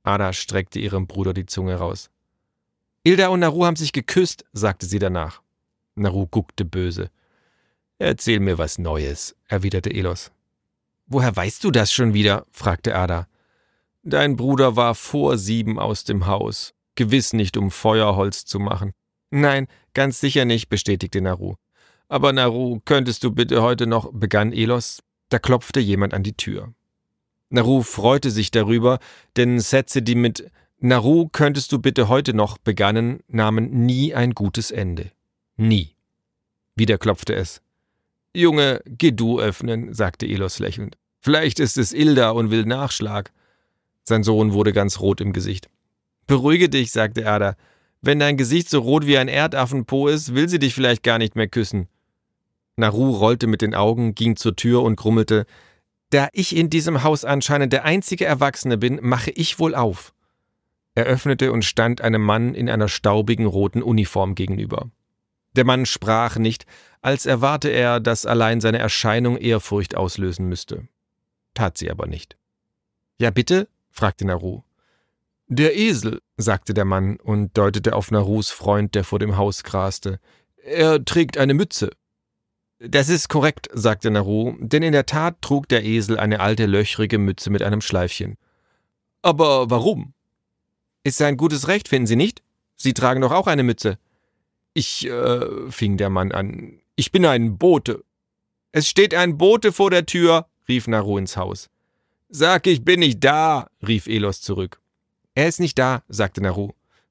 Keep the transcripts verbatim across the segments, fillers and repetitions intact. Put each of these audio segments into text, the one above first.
Ada streckte ihrem Bruder die Zunge raus. »Ilda und Naru haben sich geküsst«, sagte sie danach. Naru guckte böse. »Erzähl mir was Neues«, erwiderte Elos. »Woher weißt du das schon wieder?« fragte Ada. »Dein Bruder war vor sieben aus dem Haus. Gewiss nicht, um Feuerholz zu machen.« »Nein, ganz sicher nicht«, bestätigte Naru. »Aber Naru, könntest du bitte heute noch«, begann Elos. Da klopfte jemand an die Tür. Naru freute sich darüber, denn Sätze, die mit »Naru, könntest du bitte heute noch« begannen, nahmen nie ein gutes Ende. Nie. Wieder klopfte es. »Junge, geh du öffnen«, sagte Elos lächelnd. »Vielleicht ist es Ilda und will Nachschlag.« Sein Sohn wurde ganz rot im Gesicht. »Beruhige dich«, sagte Ada. »Wenn dein Gesicht so rot wie ein Erdaffenpo ist, will sie dich vielleicht gar nicht mehr küssen.« Naru rollte mit den Augen, ging zur Tür und grummelte, »Da ich in diesem Haus anscheinend der einzige Erwachsene bin, mache ich wohl auf.« Er öffnete und stand einem Mann in einer staubigen roten Uniform gegenüber. Der Mann sprach nicht, als erwarte er, dass allein seine Erscheinung Ehrfurcht auslösen müsste. Tat sie aber nicht. »Ja, bitte?« fragte Naru. »Der Esel«, sagte der Mann und deutete auf Narus Freund, der vor dem Haus graste. »Er trägt eine Mütze.« »Das ist korrekt«, sagte Naru, denn in der Tat trug der Esel eine alte, löchrige Mütze mit einem Schleifchen. »Aber warum?« »Ist sein gutes Recht, finden Sie nicht? Sie tragen doch auch eine Mütze.« »Ich, äh«, fing der Mann an, »ich bin ein Bote.« »Es steht ein Bote vor der Tür«, rief Naru ins Haus. »Sag, ich bin nicht da«, rief Elos zurück. »Er ist nicht da«, sagte Naru.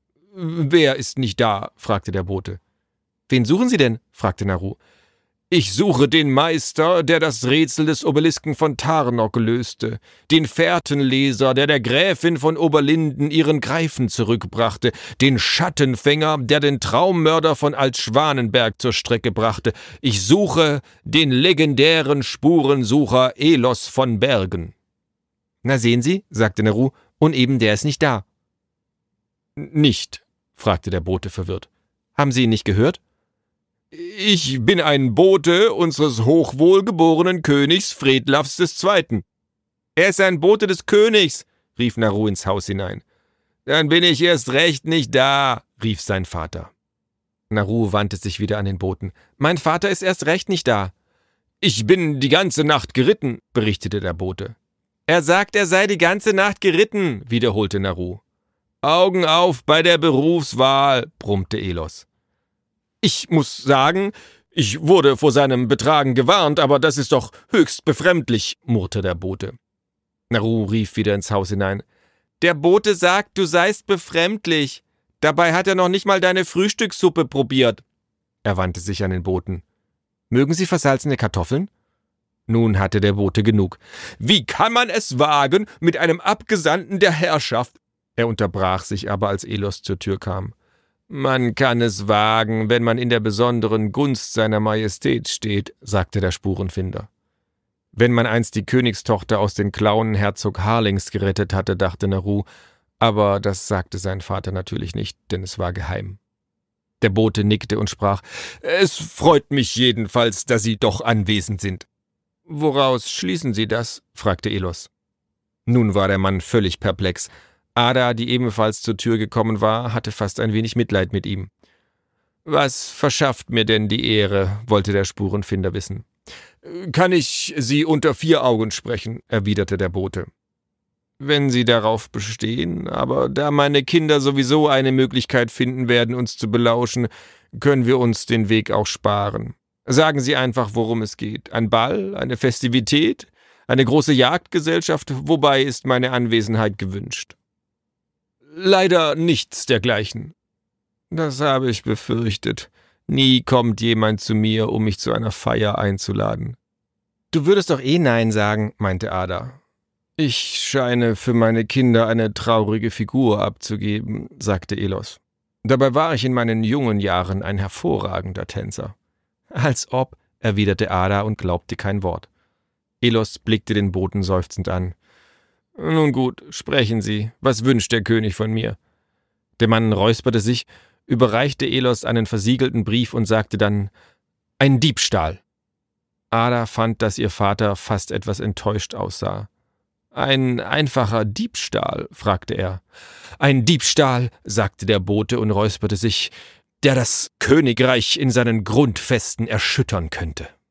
»Wer ist nicht da?«, fragte der Bote. »Wen suchen Sie denn?«, fragte Naru. »Ich suche den Meister, der das Rätsel des Obelisken von Tarnok löste, den Fährtenleser, der der Gräfin von Oberlinden ihren Greifen zurückbrachte, den Schattenfänger, der den Traummörder von Altschwanenberg zur Strecke brachte. Ich suche den legendären Spurensucher Elos von Bergen.« »Na sehen Sie«, sagte Naru, »und eben der ist nicht da.« »Nicht?«, fragte der Bote verwirrt. »Haben Sie ihn nicht gehört?« »Ich bin ein Bote unseres hochwohlgeborenen Königs Fredlafs des Zweiten.« »Er ist ein Bote des Königs«, rief Naru ins Haus hinein. »Dann bin ich erst recht nicht da«, rief sein Vater. Naru wandte sich wieder an den Boten. »Mein Vater ist erst recht nicht da.« »Ich bin die ganze Nacht geritten«, berichtete der Bote. »Er sagt, er sei die ganze Nacht geritten«, wiederholte Naru. »Augen auf bei der Berufswahl«, brummte Elos. »Ich muss sagen, ich wurde vor seinem Betragen gewarnt, aber das ist doch höchst befremdlich«, murrte der Bote. Naru rief wieder ins Haus hinein. »Der Bote sagt, du seist befremdlich. Dabei hat er noch nicht mal deine Frühstückssuppe probiert.« Er wandte sich an den Boten. »Mögen Sie versalzene Kartoffeln?« Nun hatte der Bote genug. »Wie kann man es wagen, mit einem Abgesandten der Herrschaft?« Er unterbrach sich aber, als Elos zur Tür kam. »Man kann es wagen, wenn man in der besonderen Gunst seiner Majestät steht«, sagte der Spurenfinder. Wenn man einst die Königstochter aus den Klauen Herzog Harlings gerettet hatte, dachte Naru, aber das sagte sein Vater natürlich nicht, denn es war geheim. Der Bote nickte und sprach, »Es freut mich jedenfalls, dass Sie doch anwesend sind.« »Woraus schließen Sie das?« fragte Elos. Nun war der Mann völlig perplex. Ada, die ebenfalls zur Tür gekommen war, hatte fast ein wenig Mitleid mit ihm. »Was verschafft mir denn die Ehre?« wollte der Spurenfinder wissen. »Kann ich Sie unter vier Augen sprechen?« erwiderte der Bote. »Wenn Sie darauf bestehen, aber da meine Kinder sowieso eine Möglichkeit finden werden, uns zu belauschen, können wir uns den Weg auch sparen. Sagen Sie einfach, worum es geht. Ein Ball, eine Festivität, eine große Jagdgesellschaft, wobei ist meine Anwesenheit gewünscht?« »Leider nichts dergleichen.« »Das habe ich befürchtet. Nie kommt jemand zu mir, um mich zu einer Feier einzuladen.« »Du würdest doch eh Nein sagen«, meinte Ada. »Ich scheine für meine Kinder eine traurige Figur abzugeben«, sagte Elos. »Dabei war ich in meinen jungen Jahren ein hervorragender Tänzer.« »Als ob«, erwiderte Ada und glaubte kein Wort. Elos blickte den Boten seufzend an. »Nun gut, sprechen Sie. Was wünscht der König von mir?« Der Mann räusperte sich, überreichte Elos einen versiegelten Brief und sagte dann, »Ein Diebstahl.« Ada fand, dass ihr Vater fast etwas enttäuscht aussah. »Ein einfacher Diebstahl?« fragte er. »Ein Diebstahl«, sagte der Bote und räusperte sich, »der das Königreich in seinen Grundfesten erschüttern könnte.«